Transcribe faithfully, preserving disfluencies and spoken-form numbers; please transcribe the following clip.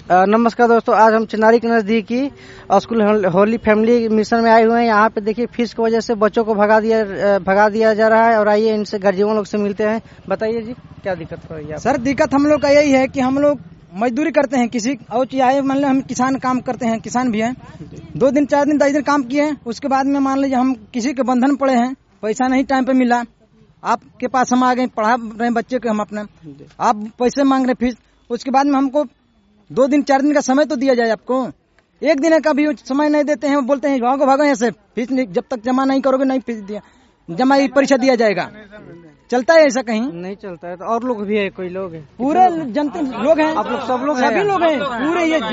अ, नमस्कार दोस्तों, आज हम चिनारी के नजदीकी स्कूल होली फैमिली मिशन में आए हुए हैं। यहाँ पे देखिए फीस की वजह से बच्चों को भगा दिया भगा दिया जा रहा है और आइए इनसे गार्जियन लोग से मिलते हैं। बताइए जी, क्या दिक्कत हो रही है? सर दिक्कत हम लोग का यही है कि हम लोग मजदूरी करते हैं, किसी और चाहे मान लो हम किसान काम करते हैं, किसान भी हैं, दो दिन चार दिन दस दिन काम किए, उसके बाद में मान लीजिए हम किसी के बंधन पड़े हैं, पैसा नहीं टाइम पे मिला, आपके पास हम आ गए, पढ़ा रहे बच्चे को हम अपने, आप पैसे मांग रहे फीस, उसके बाद में हमको दो दिन चार दिन का समय तो दिया जाए। आपको एक दिन का भी समय नहीं देते हैं, बोलते हैं भागो भागो यहाँ से, फीस जब तक जमा नहीं करोगे नहीं फीस दिया जमा परीक्षा दिया जाएगा। चलता है ऐसा? कहीं नहीं चलता है। तो और लोग भी है, कोई लोग है, पूरे जनता लोग हैं, आप लोग सब लोग सभी लोग हैं पूरे ये